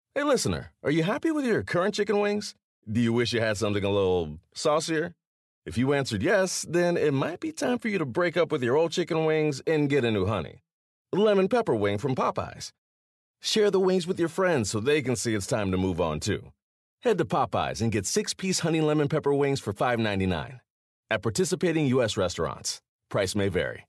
Hey, listener, are you happy with your current chicken wings? Do you wish you had something a little saucier? If you answered yes, then it might be time for you to break up with your old chicken wings and get a new honey. Lemon pepper wing from Popeyes. Share the wings with your friends so they can see it's time to move on too. Head to Popeyes and get 6-piece honey lemon pepper wings for $5.99. At participating U.S. restaurants. Price may vary.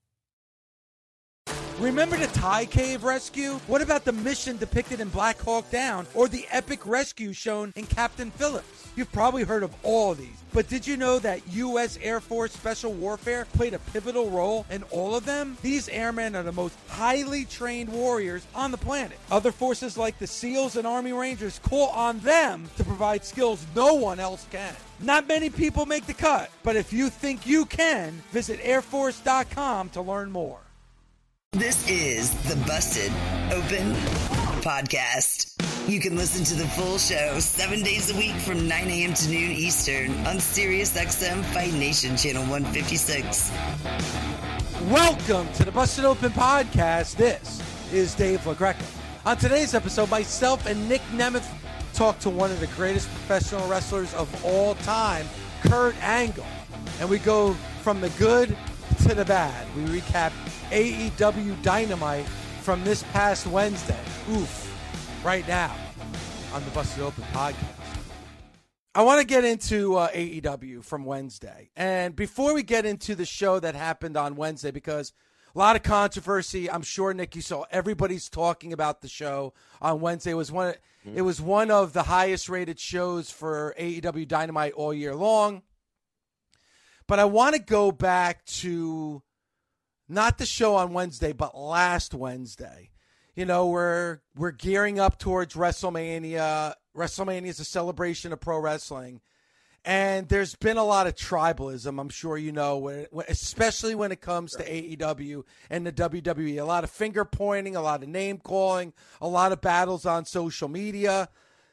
Remember the Thai cave rescue? What about the mission depicted in Black Hawk Down or the epic rescue shown in Captain Phillips? You've probably heard of all of these, but did you know that U.S. Air Force Special Warfare played a pivotal role in all of them? These airmen are the most highly trained warriors on the planet. Other forces like the SEALs and Army Rangers call on them to provide skills no one else can. Not many people make the cut, but if you think you can, visit airforce.com to learn more. This is the Busted Open Podcast. You can listen to the full show 7 days a week from 9 a.m. to noon Eastern on SiriusXM Fight Nation Channel 156. Welcome to the Busted Open Podcast. This is Dave LaGreca. On today's episode, myself and Nick Nemeth talk to one of the greatest professional wrestlers of all time, Kurt Angle. And we go from the good to the bad. We recap AEW Dynamite from this past Wednesday. Right now on the Busted Open Podcast. I want to get into AEW from Wednesday. And before we get into the show that happened on Wednesday, because a lot of controversy, I'm sure, Nick, you saw everybody's talking about the show on Wednesday. It was one of the highest rated shows for AEW Dynamite all year long. But I want to go back to not the show on Wednesday, but last Wednesday. You know, we're gearing up towards WrestleMania. WrestleMania is a celebration of pro wrestling. And there's been a lot of tribalism, I'm sure you know, especially when it comes to AEW and the WWE. A lot of finger pointing, a lot of name calling, a lot of battles on social media.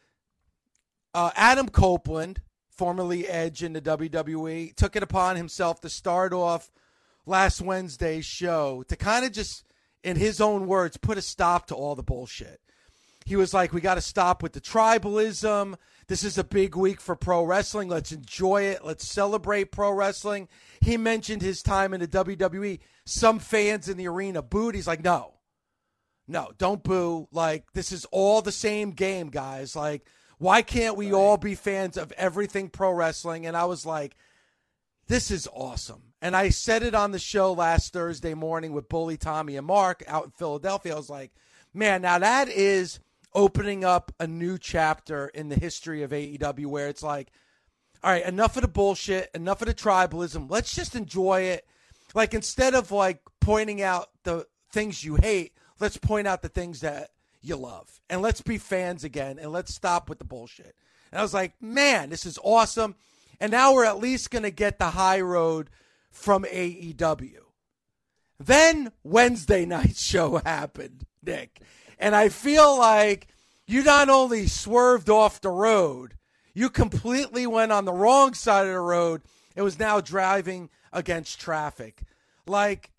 Adam Copeland, formerly Edge in the WWE, took it upon himself to start off last Wednesday's show to kind of just, in his own words, put a stop to all the bullshit. He was like, we got to stop with the tribalism. This is a big week for pro wrestling. Let's enjoy it. Let's celebrate pro wrestling. He mentioned his time in the WWE. Some fans in the arena booed. He's like, no, don't boo. Like, this is all the same game, guys. Like, why can't we all be fans of everything pro wrestling? And I was like, this is awesome. And I said it on the show last Thursday morning with Bully, Tommy, and Mark out in Philadelphia. I was like, man, now that is opening up a new chapter in the history of AEW where it's like, all right, enough of the bullshit, enough of the tribalism. Let's just enjoy it. Like, instead of like pointing out the things you hate, let's point out the things that you love. And let's be fans again, and let's stop with the bullshit. And I was like, man, this is awesome. And now we're at least going to get the high road from AEW. Then Wednesday night's show happened, Nick. And I feel like you not only swerved off the road, you completely went on the wrong side of the road. It was now driving against traffic. Like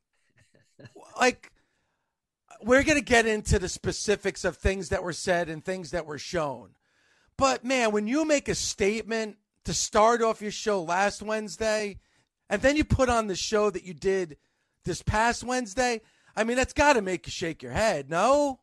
we're going to get into the specifics of things that were said and things that were shown. But, man, when you make a statement to start off your show last Wednesday, and then you put on the show that you did this past Wednesday, I mean, that's got to make you shake your head, no?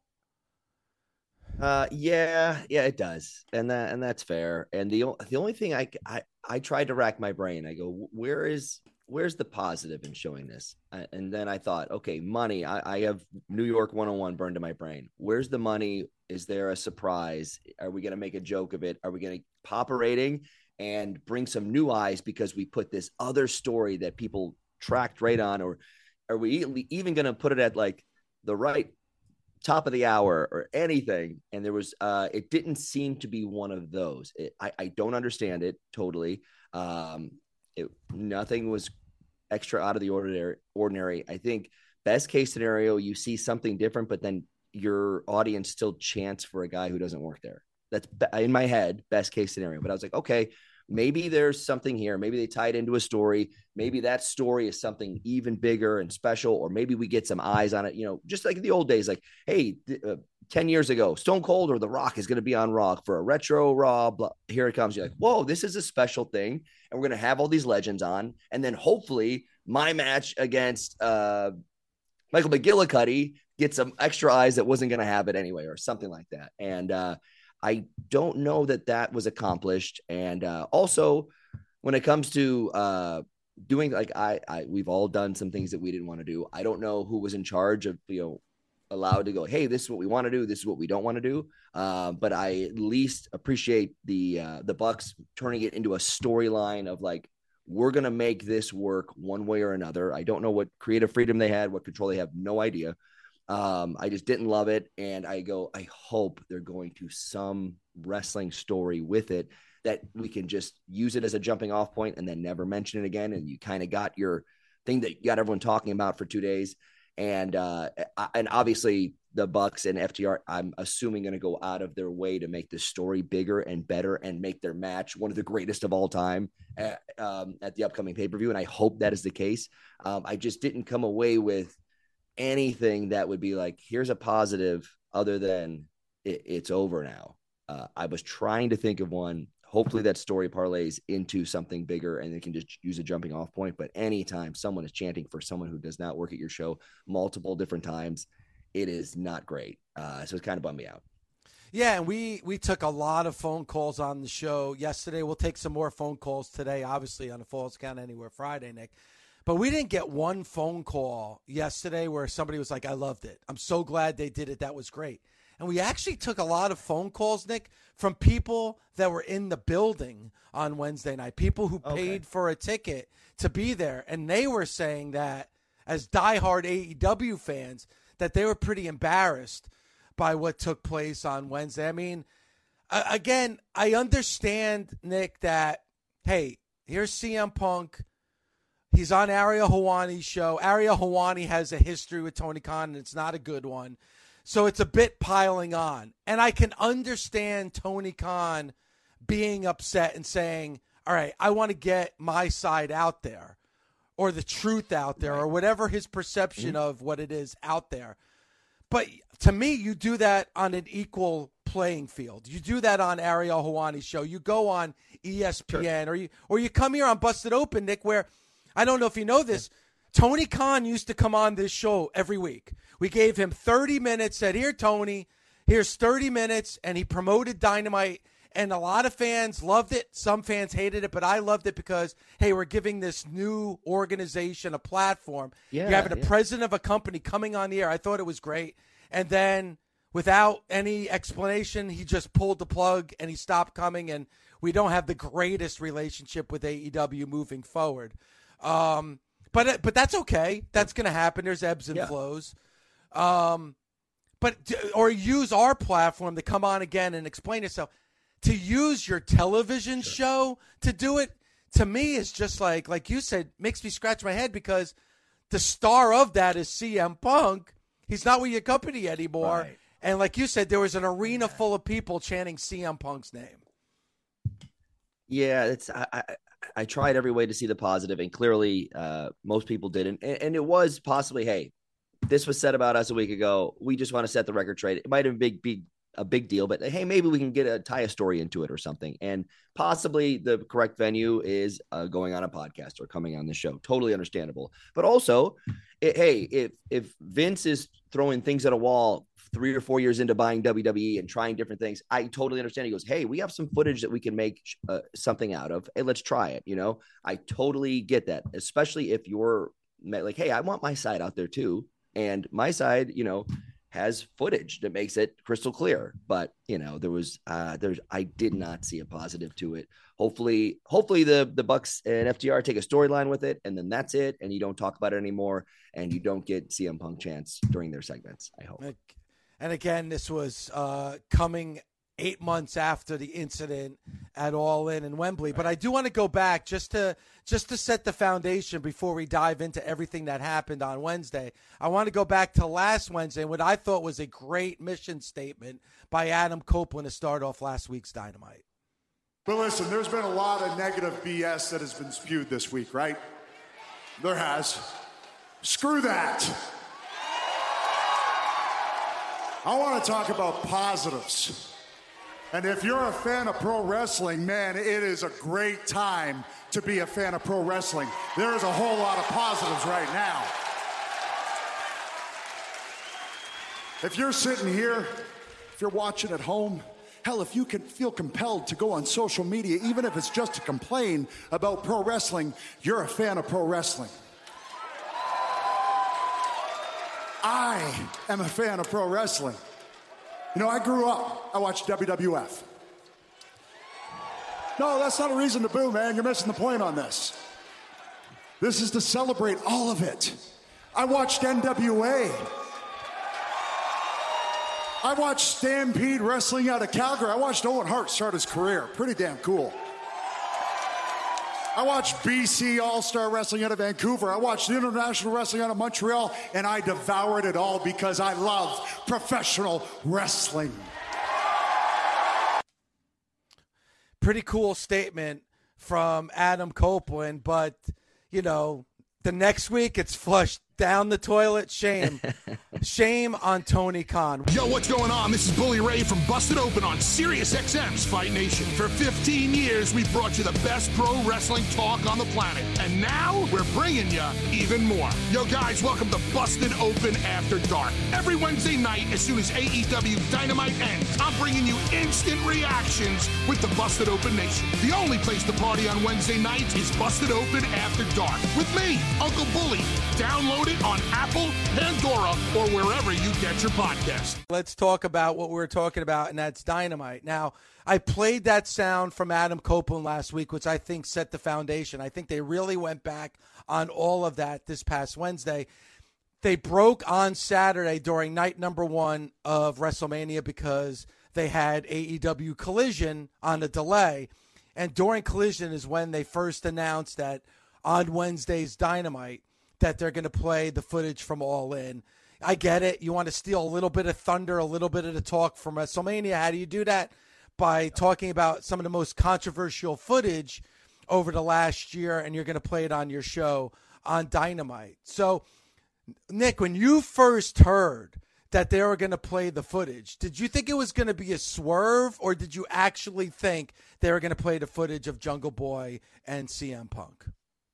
Yeah, it does, and that's fair. And the only thing I tried to rack my brain. I go, where's the positive in showing this? And then I thought, okay, money. I have New York 101 burned to my brain. Where's the money? Is there a surprise? Are we going to make a joke of it? Are we going to pop a rating and bring some new eyes because we put this other story that people tracked right on? Or are we even going to put it at like the right top of the hour or anything? And there was, it didn't seem to be one of those. I don't understand it totally. Nothing was extra out of the ordinary. I think best case scenario, you see something different, but then your audience still chants for a guy who doesn't work there. That's in my head, best case scenario. But I was like, okay, maybe there's something here. Maybe they tie it into a story. Maybe that story is something even bigger and special, or maybe we get some eyes on it, just like the old days, like, hey, 10 years ago, Stone Cold or The Rock is going to be on Raw for a retro Raw. Blah, here it comes. You're like, whoa, this is a special thing. And we're going to have all these legends on. And then hopefully my match against Michael McGillicuddy gets some extra eyes that wasn't going to have it anyway, or something like that. And I don't know that was accomplished. And also, when it comes to doing, like, we've all done some things that we didn't want to do. I don't know who was in charge of, allowed to go, hey, this is what we want to do, this is what we don't want to do. But I at least appreciate the Bucks turning it into a storyline of like, we're going to make this work one way or another. I don't know what creative freedom they had, what control they have, no idea. I just didn't love it. And I hope they're going to some wrestling story with it that we can just use it as a jumping off point and then never mention it again. And you kind of got your thing that you got everyone talking about for 2 days. And obviously the Bucks and FTR, I'm assuming, going to go out of their way to make the story bigger and better and make their match one of the greatest of all time at the upcoming pay-per-view. And I hope that is the case. I just didn't come away with anything that would be like, here's a positive other than it's over now. I was trying to think of one. Hopefully that story parlays into something bigger and they can just use a jumping off point. But anytime someone is chanting for someone who does not work at your show multiple different times, it is not great. So it's kind of bummed me out. Yeah, and we took a lot of phone calls on the show yesterday. We'll take some more phone calls today, obviously, on the Falls Count Anywhere Friday, Nick. But we didn't get one phone call yesterday where somebody was like, I loved it. I'm so glad they did it. That was great. And we actually took a lot of phone calls, Nick, from people that were in the building on Wednesday night, people who paid for a ticket to be there. And they were saying that, as diehard AEW fans, that they were pretty embarrassed by what took place on Wednesday. I mean, again, I understand, Nick, that, hey, here's CM Punk. He's on Ariel Helwani's show. Ariel Helwani has a history with Tony Khan, and it's not a good one. So it's a bit piling on. And I can understand Tony Khan being upset and saying, all right, I want to get my side out there, or the truth out there, or whatever his perception of what it is out there. But to me, you do that on an equal playing field. You do that on Ariel Helwani's show. You go on ESPN, or you come here on Busted Open, Nick, where, I don't know if you know this, Tony Khan used to come on this show every week. We gave him 30 minutes, said, here, Tony, here's 30 minutes, and he promoted Dynamite, and a lot of fans loved it. Some fans hated it, but I loved it because, hey, we're giving this new organization a platform. You're having a president of a company coming on the air. I thought it was great. And then without any explanation, he just pulled the plug, and he stopped coming, and we don't have the greatest relationship with AEW moving forward. But that's okay. That's going to happen. There's ebbs and flows. Or use our platform to come on again and explain yourself. To use your television show to do it, to me, is just like you said, makes me scratch my head, because the star of that is CM Punk. He's not with your company anymore. Right. And like you said, there was an arena full of people chanting CM Punk's name. Yeah, I tried every way to see the positive, and clearly most people didn't. And it was possibly, hey, this was said about us a week ago. We just want to set the record straight. It might have been a big deal, but hey, maybe we can tie a story into it or something. And possibly the correct venue is going on a podcast or coming on the show. Totally understandable. But also, if Vince is throwing things at a wall 3 or 4 years into buying WWE and trying different things, I totally understand. He goes, hey, we have some footage that we can make something out of. Hey, let's try it. I totally get that, especially if you're like, hey, I want my side out there too. And my side, has footage that makes it crystal clear. But, I did not see a positive to it. Hopefully the Bucks and FTR take a storyline with it, and then that's it. And you don't talk about it anymore, and you don't get CM Punk chants during their segments, I hope. And again, this was coming 8 months after the incident at All In and Wembley. But I do want to go back just to set the foundation before we dive into everything that happened on Wednesday. I want to go back to last Wednesday, what I thought was a great mission statement by Adam Copeland to start off last week's Dynamite. But listen, there's been a lot of negative BS that has been spewed this week, right? There has. Screw that. I want to talk about positives. And if you're a fan of pro wrestling, man, it is a great time to be a fan of pro wrestling. There is a whole lot of positives right now. If you're sitting here, if you're watching at home, hell, if you can feel compelled to go on social media, even if it's just to complain about pro wrestling, you're a fan of pro wrestling. I am a fan of pro wrestling. You know, I grew up, I watched WWF. No, that's not a reason to boo, man. You're missing the point on this. This is to celebrate all of it. I watched NWA. I watched Stampede Wrestling out of Calgary. I watched Owen Hart start his career. Pretty damn cool. I watched BC All-Star Wrestling out of Vancouver. I watched International Wrestling out of Montreal, and I devoured it all because I love professional wrestling. Pretty cool statement from Adam Copeland, but, you know, the next week it's flushed down the toilet. Shame. Shame on Tony Khan. Yo, what's going on? This is Bully Ray from Busted Open on Sirius XM's Fight Nation. For 15 years, we've brought you the best pro wrestling talk on the planet. And now, we're bringing you even more. Yo, guys, welcome to Busted Open After Dark. Every Wednesday night, as soon as AEW Dynamite ends, I'm bringing you instant reactions with the Busted Open Nation. The only place to party on Wednesday nights is Busted Open After Dark. With me, Uncle Bully. Download it on Apple, Pandora, or wherever you get your podcast. Let's talk about what we were talking about, and that's Dynamite. Now, I played that sound from Adam Copeland last week, which I think set the foundation. I think they really went back on all of that this past Wednesday. They broke on Saturday during night number 1 of WrestleMania because they had AEW Collision on a delay. And during Collision is when they first announced that on Wednesday's Dynamite that they're going to play the footage from All In. I get it. You want to steal a little bit of thunder, a little bit of the talk from WrestleMania. How do you do that? By talking about some of the most controversial footage over the last year, and you're going to play it on your show on Dynamite. So, Nick, when you first heard that they were going to play the footage, did you think it was going to be a swerve, or did you actually think they were going to play the footage of Jungle Boy and CM Punk?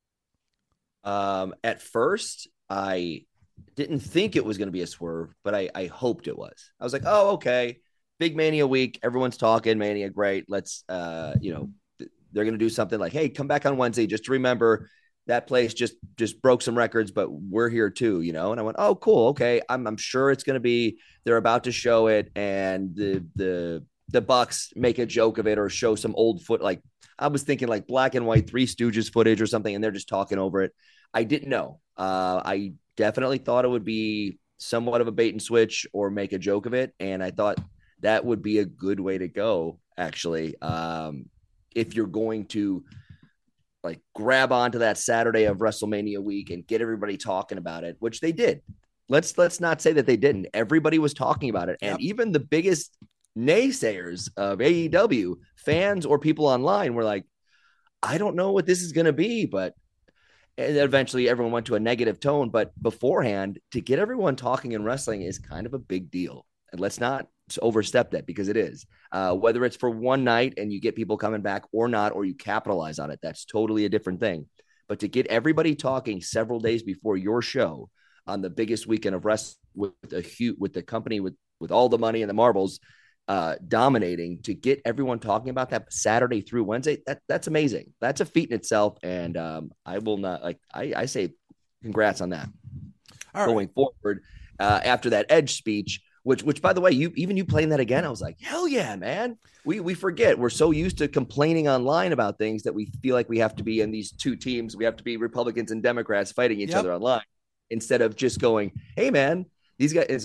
At first, I didn't think it was going to be a swerve, but I hoped it was. I was like, oh, okay, big Mania week. Everyone's talking Mania. Great. Let's, they're going to do something like, hey, come back on Wednesday. Just to remember that place just broke some records, but we're here too, And I went, oh, cool. Okay. I'm sure it's going to be, they're about to show it. And the Bucks make a joke of it or show some old like, I was thinking like black and white Three Stooges footage or something, and they're just talking over it. I didn't know. I definitely thought it would be somewhat of a bait and switch or make a joke of it. And I thought that would be a good way to go, actually. If you're going to like grab onto that Saturday of WrestleMania week and get everybody talking about it, which they did. Let's not say that they didn't. Everybody was talking about it. And even the biggest naysayers of AEW, fans or people online, were like, I don't know what this is going to be, but and eventually everyone went to a negative tone. But beforehand, to get everyone talking in wrestling is kind of a big deal. And let's not overstep that, because it is. Whether it's for one night and you get people coming back or not, or you capitalize on it, that's totally a different thing. But to get everybody talking several days before your show on the biggest weekend of wrestling with the company with all the money and the marbles dominating, to get everyone talking about that Saturday through Wednesday, that's amazing. That's a feat in itself. And I will not I say congrats on that. Going forward after that Edge speech, which by the way, you playing that again, I was like, hell yeah, man. We forget, we're so used to complaining online about things that we feel like we have to be in these two teams. We have to be Republicans and Democrats fighting each other online, instead of just going, hey man, these guys,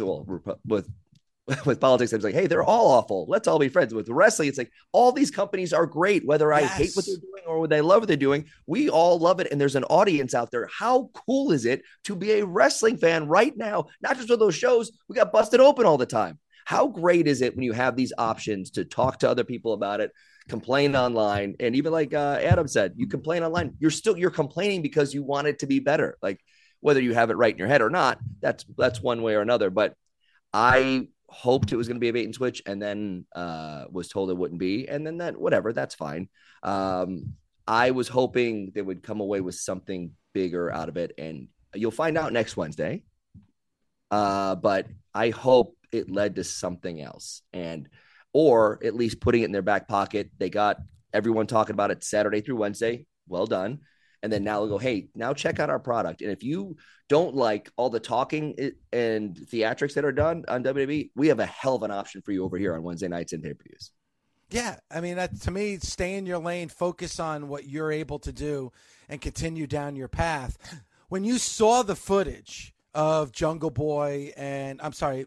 with politics, I was like, hey, they're all awful. Let's all be friends. With wrestling, it's like all these companies are great, whether I hate what they're doing or what I love what they're doing. We all love it. And there's an audience out there. How cool is it to be a wrestling fan right now? Not just with those shows. We got Busted Open all the time. How great is it when you have these options to talk to other people about it, complain online, and even like Adam said, you complain online. You're complaining because you want it to be better. Like whether you have it right in your head or not, that's one way or another. But I hoped it was going to be a bait and switch, and then was told it wouldn't be, and then that's fine. I was hoping they would come away with something bigger out of it, and you'll find out next Wednesday. But I hope it led to something else, or at least putting it in their back pocket. They got everyone talking about it Saturday through Wednesday. Well done. And then now they'll go, hey, now check out our product. And if you don't like all the talking and theatrics that are done on WWE, we have a hell of an option for you over here on Wednesday nights and pay-per-views. Yeah, I mean, to me, stay in your lane, focus on what you're able to do, and continue down your path. When you saw the footage of Jungle Boy and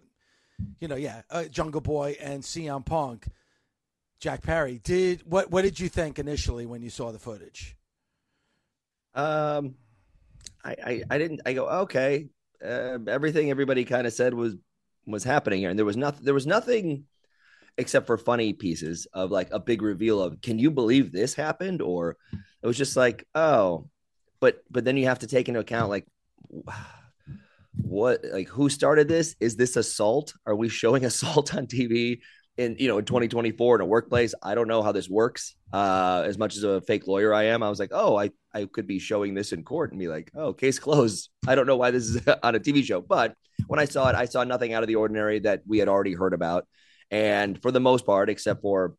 Jungle Boy and CM Punk, Jack Perry, what did you think initially when you saw the footage? I didn't. I go, okay. Everything everybody kind of said was happening here, and there was nothing except for funny pieces of like a big reveal of, can you believe this happened? Or it was just like, oh, but then you have to take into account like what, like who started this? Is this assault? Are we showing assault on TV in 2024 in a workplace? I don't know how this works. As much as a fake lawyer I am, I was like, oh, I could be showing this in court and be like, oh, case closed. I don't know why this is on a TV show. But when I saw it, I saw nothing out of the ordinary that we had already heard about. And for the most part, except for,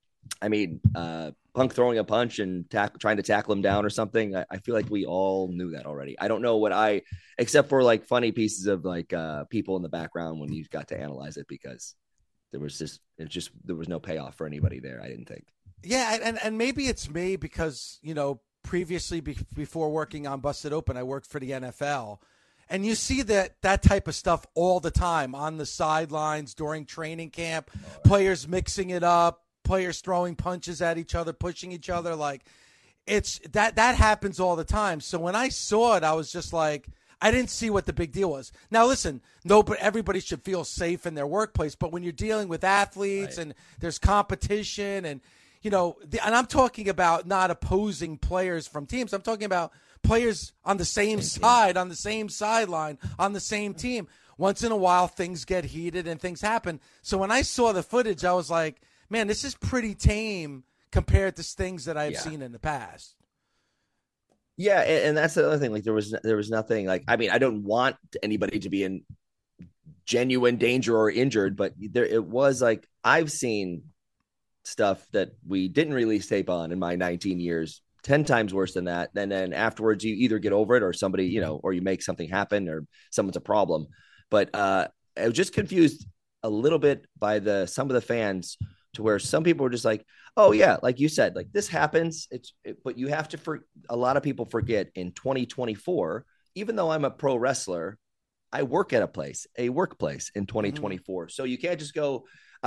Punk throwing a punch and trying to tackle him down or something, I feel like we all knew that already. I don't know except for like funny pieces of like people in the background when you got to analyze it, because there was no payoff for anybody there, I didn't think. Yeah, and maybe it's me because, previously before working on Busted Open, I worked for the NFL. And you see that type of stuff all the time on the sidelines during training camp, players mixing it up, players throwing punches at each other, pushing each other. Like it's that happens all the time. So when I saw it, I was just like, I didn't see what the big deal was. Now, listen, but everybody should feel safe in their workplace. But when you're dealing with athletes and there's competition and, and I'm talking about not opposing players from teams. I'm talking about players on the same side, on the same sideline, on the same team. Once in a while, things get heated and things happen. So when I saw the footage, I was like, man, this is pretty tame compared to things that I've seen in the past. Yeah, and that's the other thing. Like there was nothing like, I don't want anybody to be in genuine danger or injured, but it was like, I've seen stuff that we didn't release tape on in my 19 years, 10 times worse than that. And then afterwards you either get over it or somebody, or you make something happen or someone's a problem. But I was just confused a little bit by some of the fans, to where some people were just like, oh yeah, like you said, like this happens. But you have to, a lot of people forget in 2024, even though I'm a pro wrestler, I work at a workplace in 2024. So you can't just go,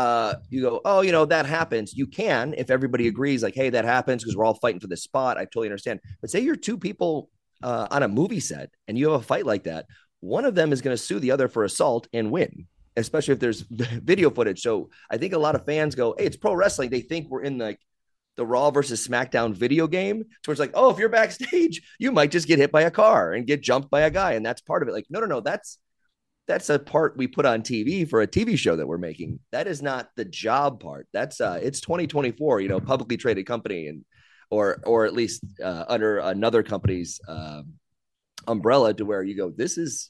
oh, that happens. You can, if everybody agrees, like, hey, that happens because we're all fighting for this spot. I totally understand. But say you're two people on a movie set and you have a fight like that. One of them is going to sue the other for assault and win, especially if there's video footage. So I think a lot of fans go, hey, it's pro wrestling. They think we're in the Raw versus SmackDown video game. So it's like, oh, if you're backstage, you might just get hit by a car and get jumped by a guy. And that's part of it. Like, no, that's a part we put on TV for a TV show that we're making. That is not the job part. That's it's 2024, publicly traded company or at least under another company's umbrella, to where you go, this is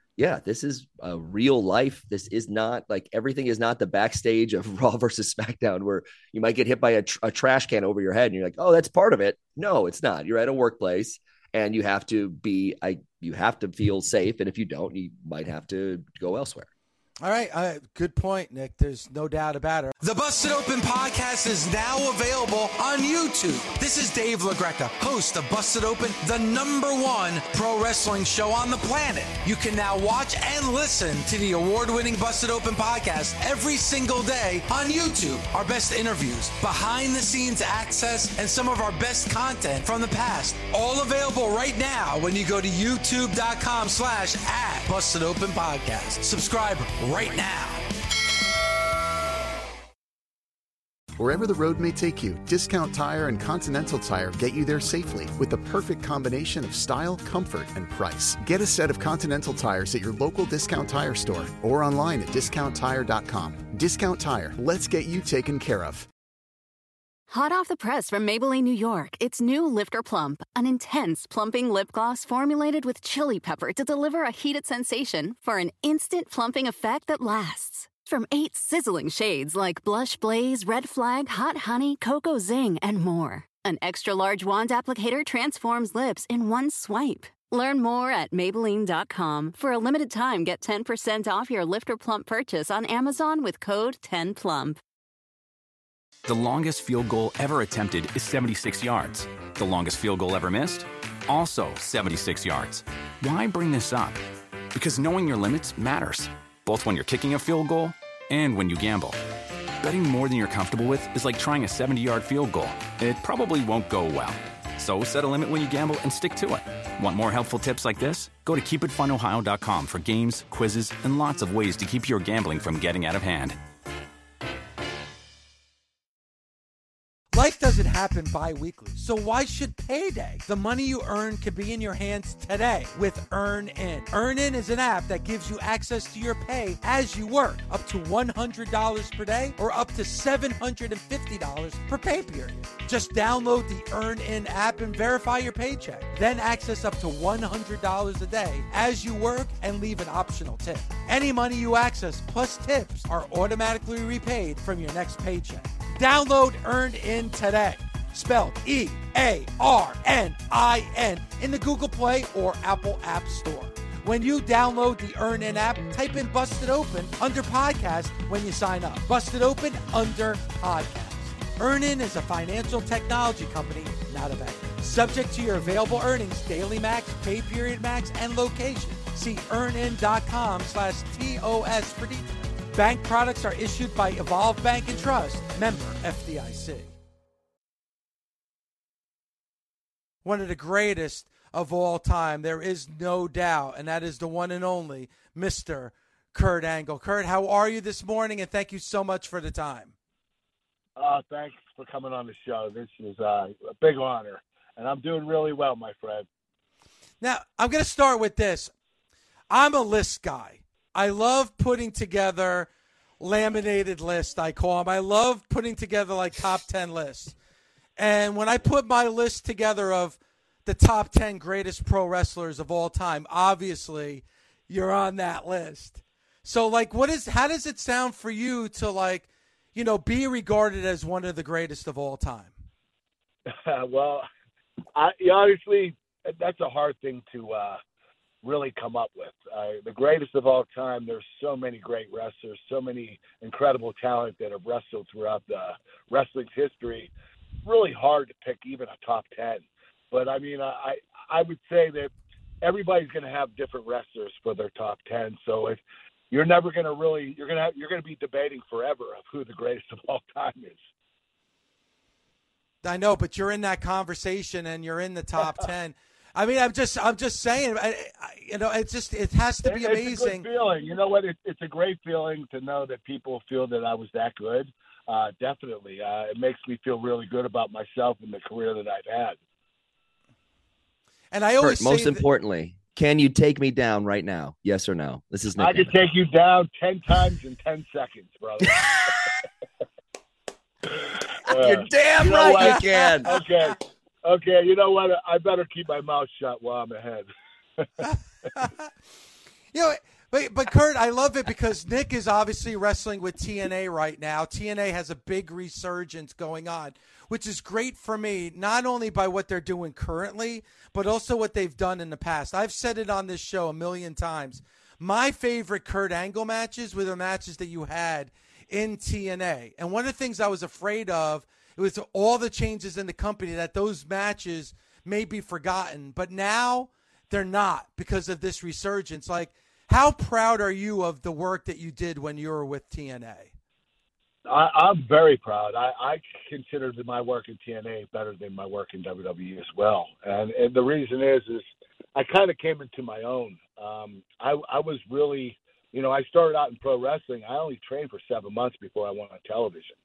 a real life. This is not like, everything is not the backstage of Raw versus SmackDown where you might get hit by a trash can over your head and you're like, oh, that's part of it. No, it's not. You're at a workplace and you have to feel safe. And if you don't, you might have to go elsewhere. All right. Good point, Nick. There's no doubt about it. The Busted Open podcast is now available on YouTube. This is Dave LaGreca, host of Busted Open, the #1 pro wrestling show on the planet. You can now watch and listen to the award-winning Busted Open podcast every single day on YouTube. Our best interviews, behind-the-scenes access, and some of our best content from the past. All available right now when you go to youtube.com/@Busted Open Podcast. Subscribe right now. Wherever the road may take you, Discount Tire and Continental Tire get you there safely with the perfect combination of style, comfort, and price. Get a set of Continental tires at your local Discount Tire store or online at discounttire.com. Discount Tire, let's get you taken care of. Hot off the press from Maybelline, New York, it's new Lifter Plump, an intense plumping lip gloss formulated with chili pepper to deliver a heated sensation for an instant plumping effect that lasts. From 8 sizzling shades like Blush Blaze, Red Flag, Hot Honey, Cocoa Zing, and more. An extra-large wand applicator transforms lips in one swipe. Learn more at Maybelline.com. For a limited time, get 10% off your Lifter Plump purchase on Amazon with code 10PLUMP. The longest field goal ever attempted is 76 yards. The longest field goal ever missed? Also 76 yards. Why bring this up? Because knowing your limits matters, both when you're kicking a field goal and when you gamble. Betting more than you're comfortable with is like trying a 70-yard field goal. It probably won't go well. So set a limit when you gamble and stick to it. Want more helpful tips like this? Go to keepitfunohio.com for games, quizzes, and lots of ways to keep your gambling from getting out of hand. Life doesn't happen bi-weekly, so why should payday? The money you earn could be in your hands today with EarnIn. EarnIn is an app that gives you access to your pay as you work, up to $100 per day or up to $750 per pay period. Just download the EarnIn app and verify your paycheck. Then access up to $100 a day as you work and leave an optional tip. Any money you access plus tips are automatically repaid from your next paycheck. Download EarnIn today, spelled EARNIN, in the Google Play or Apple App Store. When you download the EarnIn app, type in Busted Open under podcast when you sign up. Busted Open under podcast. EarnIn is a financial technology company, not a bank. Subject to your available earnings, daily max, pay period max, and location. See earnin.com/TOS for details. Bank products are issued by Evolve Bank and Trust, member FDIC. One of the greatest of all time, there is no doubt, and that is the one and only Mr. Kurt Angle. Kurt, how are you this morning? And thank you so much for the time. Thanks for coming on the show. This is a big honor, and I'm doing really well, my friend. Now, I'm going to start with this. I'm a list guy. I love putting together laminated lists, I call them. I love putting together like top 10 lists. And when I put my list together of the top 10 greatest pro wrestlers of all time, obviously you're on that list. So like, how does it sound for you to be regarded as one of the greatest of all time? Well, honestly, that's a hard thing to really come up with. The greatest of all time, there's so many great wrestlers, so many incredible talent that have wrestled throughout the wrestling's history. Really hard to pick even a top 10. But I mean, I would say that everybody's going to have different wrestlers for their top 10. So if you're never going to really, you're going to be debating forever of who the greatest of all time is. I know, but you're in that conversation and you're in the top 10. I mean, I'm just saying, it has to be amazing. It's a good feeling. You know what? It's a great feeling to know that people feel that I was that good. Definitely. It makes me feel really good about myself and the career that I've had. And I always Kurt, most importantly, can you take me down right now? Yes or no? This is Nick. I can take you down 10 times in 10 seconds, brother. You're damn right you can. Okay, you know what? I better keep my mouth shut while I'm ahead. But Kurt, I love it because Nick is obviously wrestling with TNA right now. TNA has a big resurgence going on, which is great for me, not only by what they're doing currently, but also what they've done in the past. I've said it on this show a million times. My favorite Kurt Angle matches were the matches that you had in TNA. And one of the things I was afraid of, it was all the changes in the company, that those matches may be forgotten. But now they're not because of this resurgence. Like, how proud are you of the work that you did when you were with TNA? I'm very proud. I consider my work in TNA better than my work in WWE as well. And the reason is I kind of came into my own. I was really, I started out in pro wrestling. I only trained for 7 months before I went on television.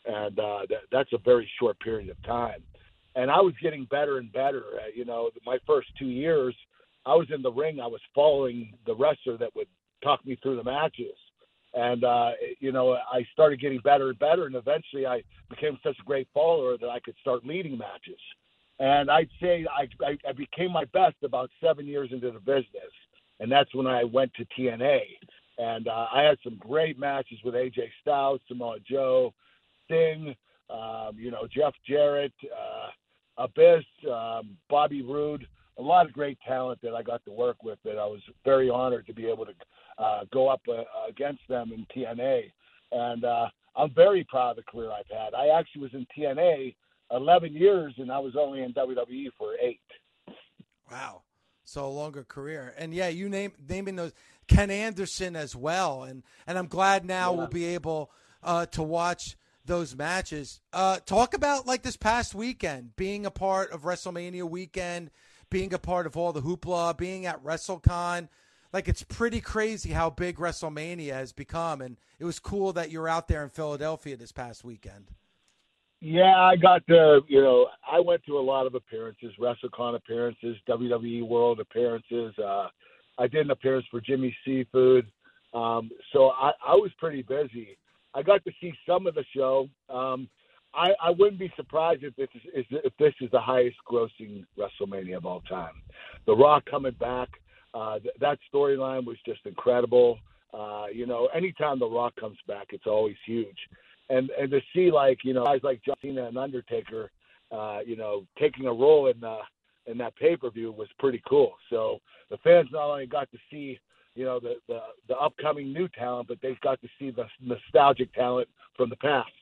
and that's a very short period of time. And I was getting better and better. My first 2 years, I was in the ring. I was following the wrestler that would talk me through the matches. And, I started getting better and better, and eventually I became such a great follower that I could start leading matches. And I'd say I became my best about 7 years into the business, and that's when I went to TNA. And I had some great matches with AJ Styles, Samoa Joe, Sting, Jeff Jarrett, Abyss, Bobby Roode, a lot of great talent that I got to work with that I was very honored to be able to go up against them in TNA. And I'm very proud of the career I've had. I actually was in TNA 11 years, and I was only in WWE for 8. Wow. So a longer career. And, yeah, you naming those. Ken Anderson as well. And I'm glad now we'll be able to watch those matches. Talk about, like, this past weekend, being a part of WrestleMania weekend, being a part of all the hoopla, being at WrestleCon. Like, it's pretty crazy how big WrestleMania has become, and it was cool that you were out there in Philadelphia this past weekend. Yeah, I got to, I went to a lot of appearances, WrestleCon appearances, WWE World appearances. I did an appearance for Jimmy Seafood. So I was pretty busy. I got to see some of the show. I wouldn't be surprised if this is the highest grossing WrestleMania of all time. The Rock coming back, that storyline was just incredible. Anytime The Rock comes back, it's always huge. And to see guys like John Cena and Undertaker, taking a role in that pay-per-view was pretty cool. So the fans not only got to see, the upcoming new talent, but they got to see the nostalgic talent from the past.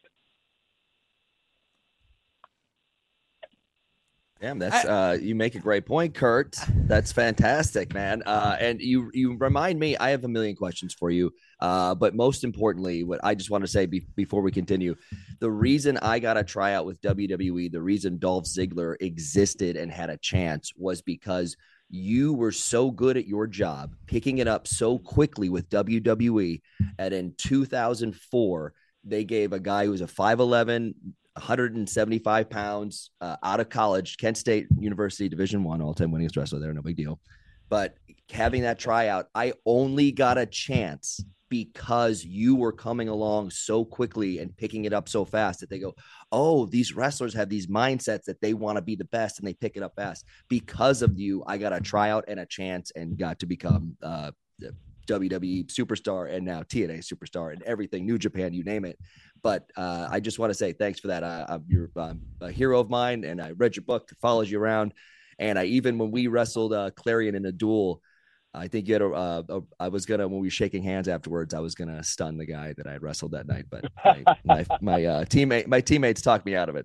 Damn, that's you make a great point, Kurt. That's fantastic, man. And you remind me, I have a million questions for you. But most importantly, what I just want to say before we continue, the reason I got a tryout with WWE, the reason Dolph Ziggler existed and had a chance was because you were so good at your job, picking it up so quickly with WWE. And in 2004, they gave a guy who was a 5'11", 175 pounds, out of college, Kent State University, Division I, all-time winningest wrestler there, no big deal. But having that tryout, I only got a chance because you were coming along so quickly and picking it up so fast that they go, oh, these wrestlers have these mindsets that they want to be the best, and they pick it up fast. Because of you, I got a tryout and a chance and got to become the WWE superstar and now TNA superstar and everything, New Japan, you name it. But I just want to say thanks for that. You're a hero of mine, and I read your book, follows you around. And even when we wrestled Clarion in a duel, I think you had when we were shaking hands afterwards, I was going to stun the guy that I had wrestled that night. But my teammates talked me out of it.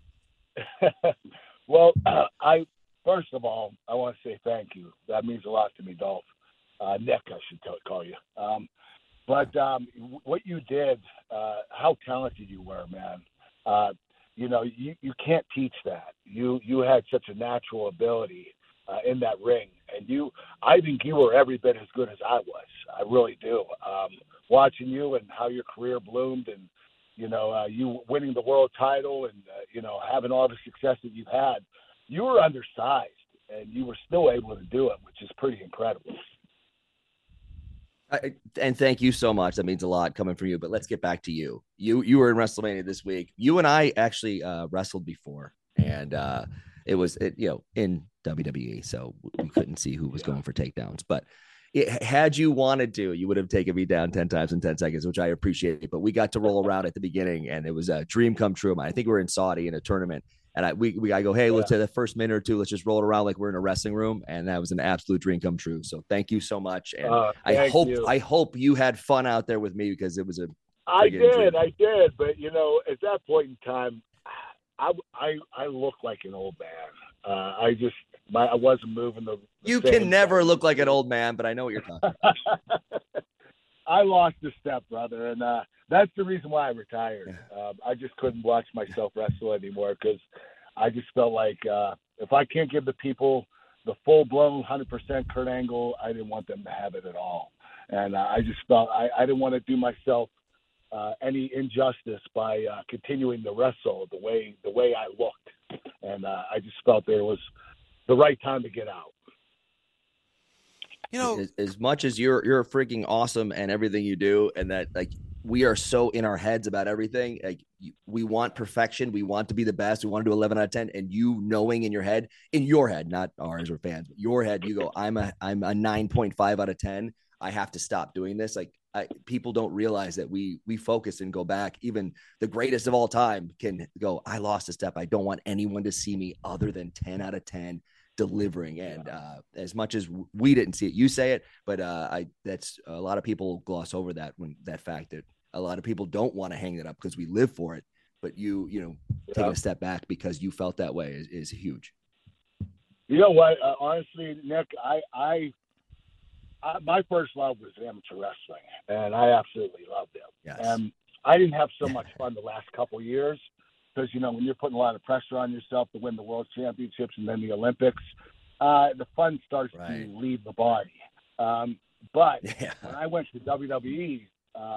Well, first of all, I want to say thank you. That means a lot to me, Dolph. Nick, I should call you. But what you did, how talented you were, man. You can't teach that. You had such a natural ability in that ring, and I think you were every bit as good as I was. I really do. Watching you and how your career bloomed, and you winning the world title, and having all the success that you've had, you were undersized, and you were still able to do it, which is pretty incredible. And thank you so much. That means a lot coming from you. But let's get back to you. You were in WrestleMania this week. You and I actually wrestled before, and it was in WWE, so we couldn't see who was going for takedowns. But had you wanted to, you would have taken me down 10 times in 10 seconds, which I appreciate. But we got to roll around at the beginning, and it was a dream come true. I think we were in Saudi in a tournament. And I go, hey, let's say the first minute or two, let's just roll it around like we're in a wrestling room. And that was an absolute dream come true. So thank you so much. And I hope you had fun out there with me, because it was I did. But, at that point in time, I look like an old man. I wasn't moving the You can never look like an old man, but I know what you're talking about. I lost a step, brother. And that's the reason why I retired. I just couldn't watch myself wrestle anymore, because I just felt like if I can't give the people the full-blown 100% Kurt Angle, I didn't want them to have it at all. And I just felt I didn't want to do myself any injustice by continuing to wrestle the way I looked, and I just felt that it was the right time to get out. You know, as much as you're freaking awesome and everything you do, and that like we are so in our heads about everything. Like we want perfection, we want to be the best, we want to do 11 out of 10, and you knowing in your head, not ours or fans, but your head, you go, I'm a 9.5 out of 10. I have to stop doing this. Like people don't realize that we focus and go back. Even the greatest of all time can go, I lost a step. I don't want anyone to see me other than 10 out of 10 delivering. And as much as we didn't see it, you say it, but that's a lot of people gloss over that fact that a lot of people don't want to hang it up because we live for it. But taking a step back because you felt that way is huge. You know what? Honestly, Nick, I my first love was amateur wrestling, and I absolutely loved it. Yes. And I didn't have so much fun the last couple of years because, when you're putting a lot of pressure on yourself to win the world championships and then the Olympics, the fun starts to leave the body. But when I went to WWE,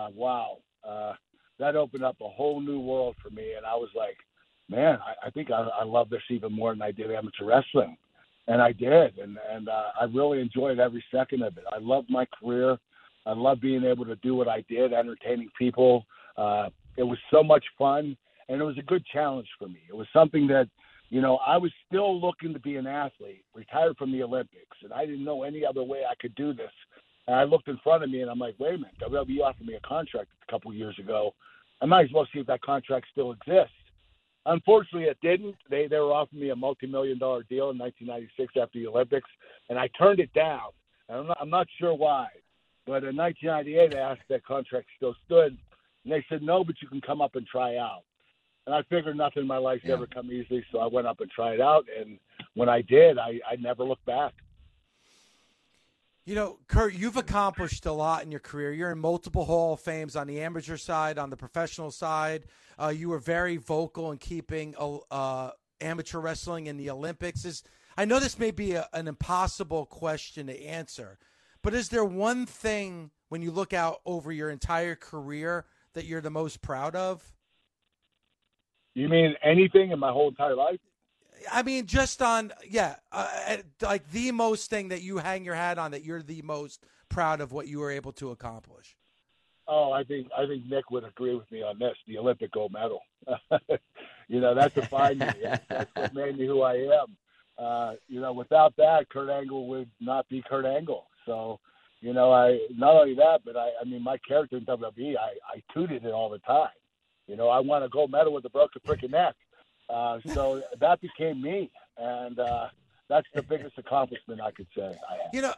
that opened up a whole new world for me. And I was like, man, I think I love this even more than I did amateur wrestling. And I did. And I really enjoyed every second of it. I loved my career. I loved being able to do what I did, entertaining people. It was so much fun. And it was a good challenge for me. It was something that, I was still looking to be an athlete, retired from the Olympics, and I didn't know any other way I could do this. And I looked in front of me, and I'm like, wait a minute, WWE offered me a contract a couple of years ago. I might as well see if that contract still exists. Unfortunately, it didn't. They were offering me a multi-million-dollar deal in 1996 after the Olympics, and I turned it down. And I'm not sure why. But in 1998, I asked if that contract still stood, and they said, no, but you can come up and try out. And I figured nothing in my life's ever come easily, so I went up and tried out. And when I did, I never looked back. Kurt, you've accomplished a lot in your career. You're in multiple Hall of Fames on the amateur side, on the professional side. You were very vocal in keeping amateur wrestling in the Olympics. I know this may be an impossible question to answer, but is there one thing when you look out over your entire career that you're the most proud of? You mean anything in my whole entire life? I mean, just on, like the most thing that you hang your hat on that you're the most proud of what you were able to accomplish. Oh, I think Nick would agree with me on this, the Olympic gold medal. That defined me. That's what made me who I am. Without that, Kurt Angle would not be Kurt Angle. So, I not only that, but I mean, my character in WWE, I tooted it all the time. I won a gold medal with a broken freaking neck. So that became me, and that's the biggest accomplishment I could say I had.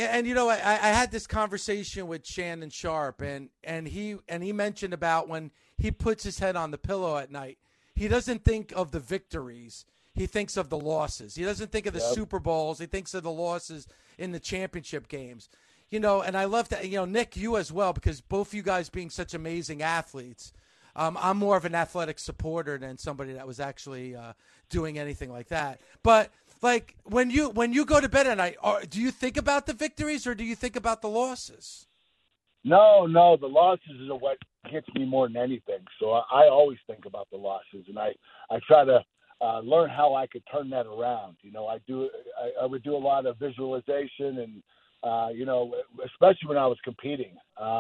I had this conversation with Shannon Sharp, and he mentioned about when he puts his head on the pillow at night, he doesn't think of the victories. He thinks of the losses. He doesn't think of the Super Bowls. He thinks of the losses in the championship games. And I love that, Nick, you as well, because both you guys being such amazing athletes. I'm more of an athletic supporter than somebody that was actually doing anything like that. But like when you go to bed at night, do you think about the victories or do you think about the losses? No, the losses are what hits me more than anything. So I always think about the losses, and I try to learn how I could turn that around. I would do a lot of visualization, and especially when I was competing.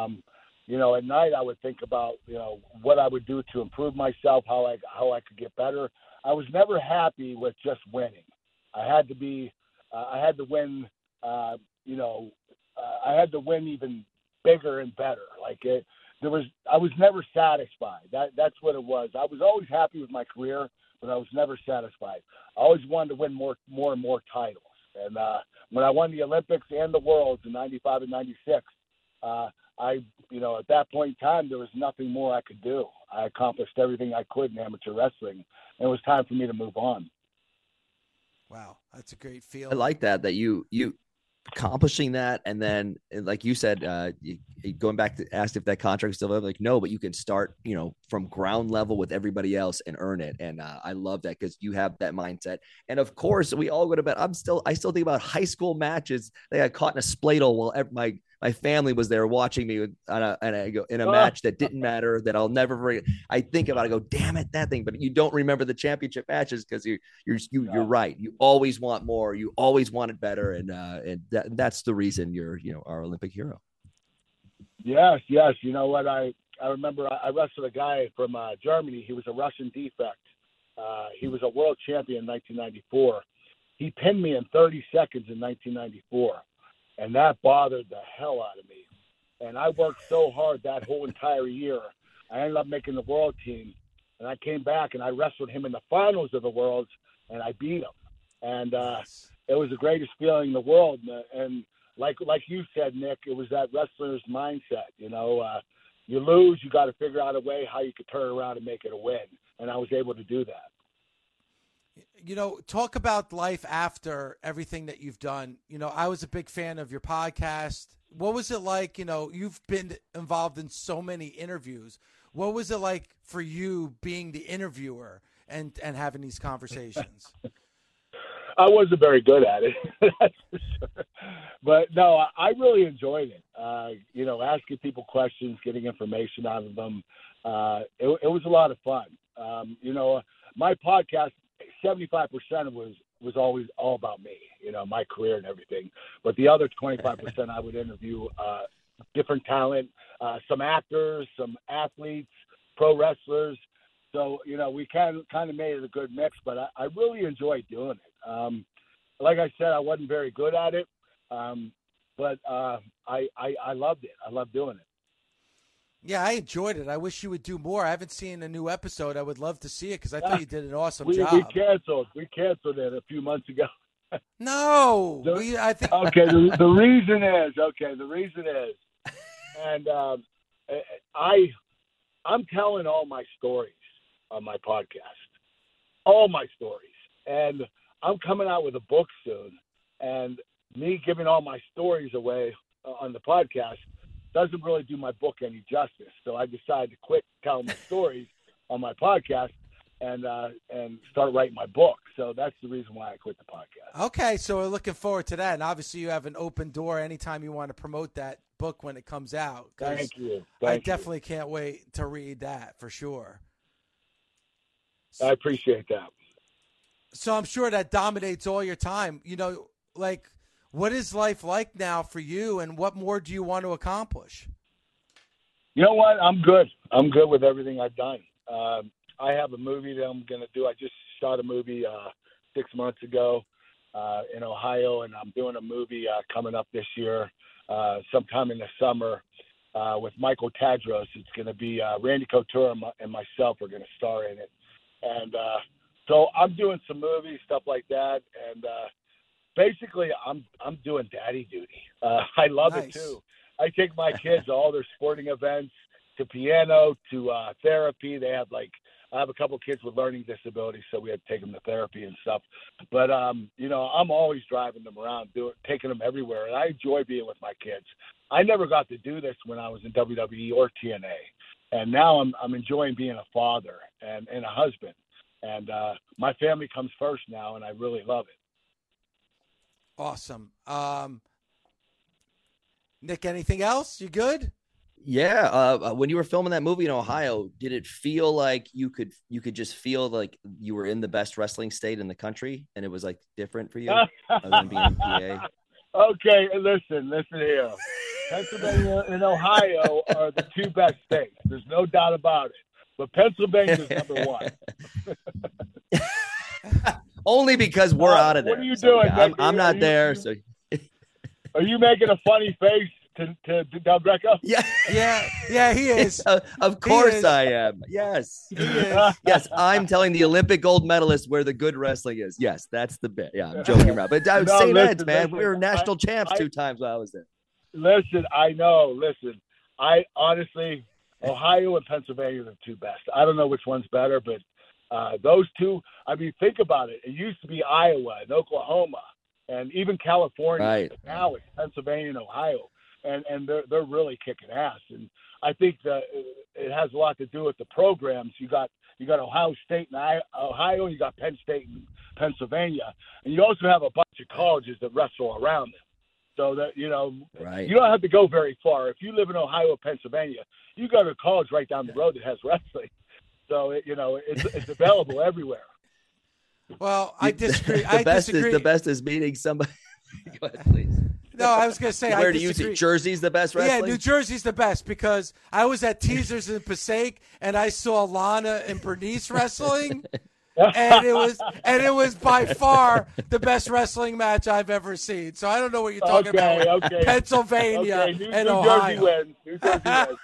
At night I would think about, what I would do to improve myself, how I could get better. I was never happy with just winning. I had to win, I had to win even bigger and better. I was never satisfied. That's what it was. I was always happy with my career, but I was never satisfied. I always wanted to win more and more titles. And when I won the Olympics and the Worlds in 95 and 96, at that point in time, there was nothing more I could do. I accomplished everything I could in amateur wrestling, and it was time for me to move on. Wow, that's a great feeling. I like that you accomplishing that, and then like you said, going back to asked if that contract is still available. Like, no, but you can start, from ground level with everybody else and earn it. And I love that because you have that mindset. And of course, we all go to bed. I still think about high school matches. They got caught in a spladle while my family was there watching me in a match that didn't matter, that I'll never forget. I think about it, I go, damn it, that thing. But you don't remember the championship matches because you're right. You always want more. You always want it better, and that's the reason you're our Olympic hero. Yes. You know what? I remember I wrestled a guy from Germany. He was a Russian defect. He was a world champion in 1994. He pinned me in 30 seconds in 1994, and that bothered the hell out of me. And I worked so hard that whole entire year. I ended up making the world team, and I came back and I wrestled him in the finals of the Worlds, and I beat him. And it was the greatest feeling in the world. And like you said, Nick, it was that wrestler's mindset. You lose, you got to figure out a way how you could turn it around and make it a win. And I was able to do that. Talk about life after everything that you've done. I was a big fan of your podcast. What was it like? You've been involved in so many interviews. What was it like for you being the interviewer and having these conversations? I wasn't very good at it, that's for sure. But no, I really enjoyed it. Asking people questions, getting information out of them. It was a lot of fun. My podcast, 75% was always all about me, my career and everything. But the other 25%, I would interview different talent, some actors, some athletes, pro wrestlers. So, we kind of made it a good mix, but I really enjoyed doing it. Like I said, I wasn't very good at it, but I loved it. I loved doing it. Yeah, I enjoyed it. I wish you would do more. I haven't seen a new episode. I would love to see it because I thought you did an awesome job. We canceled it a few months ago. No, I think. Okay, the reason is, and I'm telling all my stories on my podcast, all my stories, and I'm coming out with a book soon, and me giving all my stories away on the podcast doesn't really do my book any justice. So I decided to quit telling my stories on my podcast and start writing my book. So that's the reason why I quit the podcast. Okay, so we're looking forward to that. And obviously you have an open door anytime you want to promote that book when it comes out. Thank you. I definitely can't wait to read that for sure. I appreciate that. So I'm sure that dominates all your time. What is life like now for you, and what more do you want to accomplish? You know what? I'm good. I'm good with everything I've done. I have a movie that I'm going to do. I just shot a movie 6 months ago in Ohio, and I'm doing a movie coming up this year sometime in the summer with Michael Tadros. It's going to be Randy Couture and myself are going to star in it. And so I'm doing some movies, stuff like that, and basically, I'm doing daddy duty. I love it too. I take my kids to all their sporting events, to piano, to therapy. I have a couple kids with learning disabilities, so we had to take them to therapy and stuff. But I'm always driving them around, taking them everywhere, and I enjoy being with my kids. I never got to do this when I was in WWE or TNA, and now I'm enjoying being a father and a husband. And my family comes first now, and I really love it. Awesome. Nick, anything else? You good? Yeah. When you were filming that movie in Ohio, did it feel like you could just feel like you were in the best wrestling state in the country, and it was like different for you other than being in PA? Okay, listen here. Pennsylvania and Ohio are the two best states. There's no doubt about it. But Pennsylvania is number one. Only because we're out of there. What are you doing? I'm not there. So, are you making a funny face to Del Greco? Yeah, he is. Of course I am. Yes, he is. Yes, I'm telling the Olympic gold medalist where the good wrestling is. Yes, that's the bit. Yeah, I'm joking around. But St. Ed's, man, we were national champs 2 times while I was there. Listen, I know. Listen, I honestly, Ohio and Pennsylvania are the two best. I don't know which one's better, but those two, I mean, think about it. It used to be Iowa and Oklahoma and even California. Right. Now it's Pennsylvania and Ohio, and they're really kicking ass. And I think that it has a lot to do with the programs. You got Ohio State and Ohio, you got Penn State and Pennsylvania, and you also have a bunch of colleges that wrestle around them. So that, Right. you don't have to go very far. If you live in Ohio or Pennsylvania, you go to a college right down the road that has wrestling. So, it's available everywhere. Well, I disagree. The best is meeting somebody. Go ahead, please. No, I was going to say, where do you think Jersey's the best wrestling? Yeah, New Jersey's the best because I was at Teasers in Passaic and I saw Lana and Bernice wrestling, and it was by far the best wrestling match I've ever seen. So I don't know what you're talking about. Okay. Pennsylvania and Ohio. New Jersey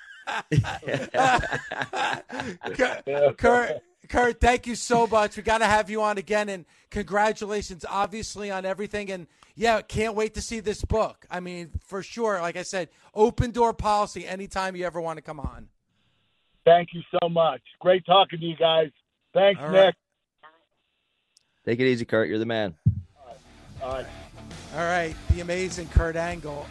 wins. Kurt, thank you so much. We got to have you on again, and congratulations, obviously, on everything. And yeah, can't wait to see this book. I mean, for sure. Like I said, open door policy anytime you ever want to come on. Thank you so much. Great talking to you guys. Thanks, All Nick. right. Take it easy, Kurt. You're the man. All right. The amazing Kurt Angle.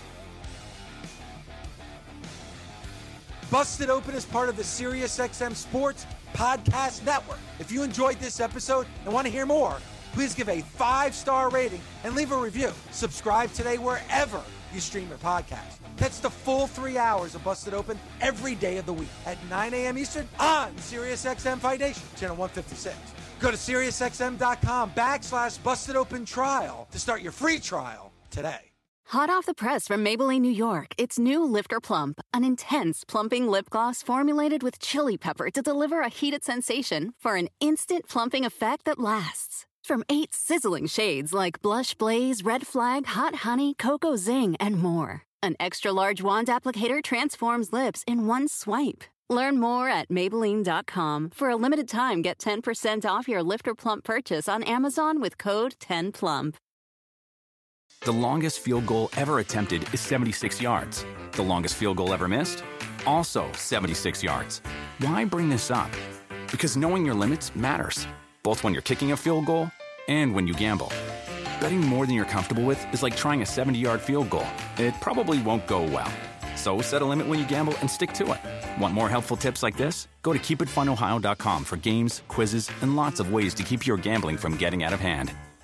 Busted Open is part of the SiriusXM Sports Podcast Network. If you enjoyed this episode and want to hear more, please give a 5-star rating and leave a review. Subscribe today wherever you stream your podcast. Catch the full 3 hours of Busted Open every day of the week at 9 a.m. Eastern on SiriusXM Fight Nation, channel 156. Go to SiriusXM.com/Busted Open Trial to start your free trial today. Hot off the press from Maybelline, New York, it's new Lifter Plump, an intense plumping lip gloss formulated with chili pepper to deliver a heated sensation for an instant plumping effect that lasts. From 8 sizzling shades like Blush Blaze, Red Flag, Hot Honey, Cocoa Zing, and more. An extra-large wand applicator transforms lips in one swipe. Learn more at Maybelline.com. For a limited time, get 10% off your Lifter Plump purchase on Amazon with code 10PLUMP. The longest field goal ever attempted is 76 yards. The longest field goal ever missed? Also 76 yards. Why bring this up? Because knowing your limits matters, both when you're kicking a field goal and when you gamble. Betting more than you're comfortable with is like trying a 70-yard field goal. It probably won't go well. So set a limit when you gamble and stick to it. Want more helpful tips like this? Go to keepitfunohio.com for games, quizzes, and lots of ways to keep your gambling from getting out of hand.